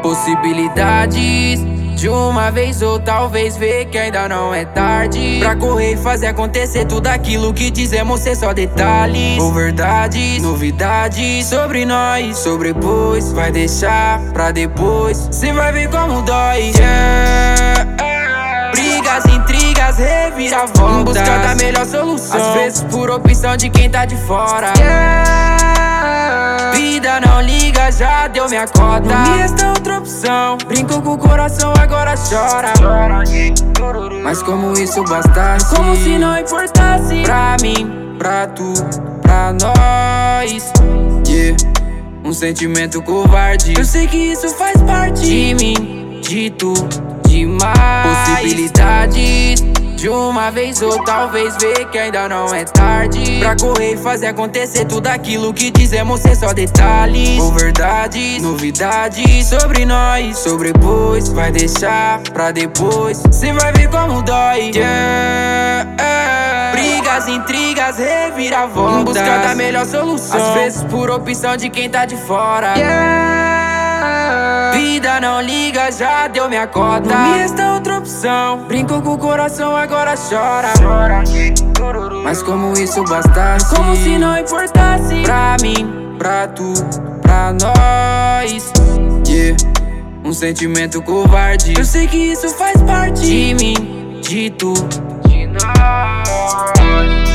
Possibilidades de uma vez ou talvez ver que ainda não é tarde pra correr e fazer acontecer tudo aquilo que dizemos ser só detalhes ou verdades, novidades sobre nós, sobrepôs, vai deixar pra depois. Cê vai ver como dói, brigas, intrigas, reviravoltas em busca da melhor solução, às vezes por opção de quem tá de fora. Vida não liga, já deu minha cota, não me resta outra opção. Brincou com o coração, agora chora. Mas como isso bastasse, como se não importasse pra mim, pra tu, pra nós, um sentimento covarde. Eu sei que isso faz parte de mim, de tu, demais. Possibilidades de uma vez ou talvez ver que ainda não é tarde pra correr e fazer acontecer tudo aquilo que dizemos ser só detalhes ou verdades, novidades sobre nós, sobrepôs, vai deixar pra depois. Cê vai ver como dói, brigas, intrigas, reviravoltas em busca da melhor solução, às vezes por opção de quem tá de fora. Vida não liga, já deu minha cota, não me resta outra opção. Brincou com o coração, agora chora. Mas como isso bastasse, como se não importasse pra mim, pra tu, pra nós, um sentimento covarde. Eu sei que isso faz parte de mim, de tu, de nós.